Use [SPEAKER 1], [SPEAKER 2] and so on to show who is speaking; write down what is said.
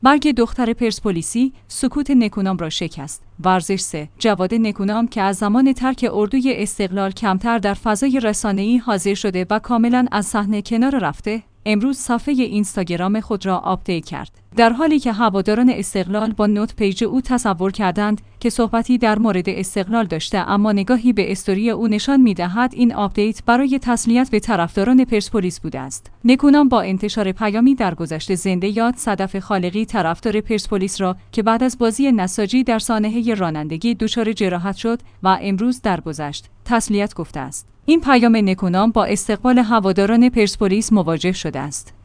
[SPEAKER 1] مرگ دختر پرسپولیسی سکوت نکونام را شکست. ورزش 3. جواد نکونام که از زمان ترک اردوی استقلال کمتر در فضای رسانه‌ای حاضر شده و کاملاً از صحنه کنار رفته، امروز صفحه اینستاگرام خود را آپدیت کرد. در حالی که هواداران استقلال با نوت پیج او تصور کردند که صحبتی در مورد استقلال داشته، اما نگاهی به استوری او نشان می‌دهد این آپدیت برای تسلیت به طرفداران پرسپولیس بوده است. نکونام با انتشار پیامی درگذشته زنده یاد صدف خالقی طرفدار پرسپولیس را که بعد از بازی نساجی در سانحه رانندگی دچار جراحت شد و امروز درگذشت، تسلیت گفته است. این پیام نکونام با استقبال هواداران پرسپولیس مواجه شده است.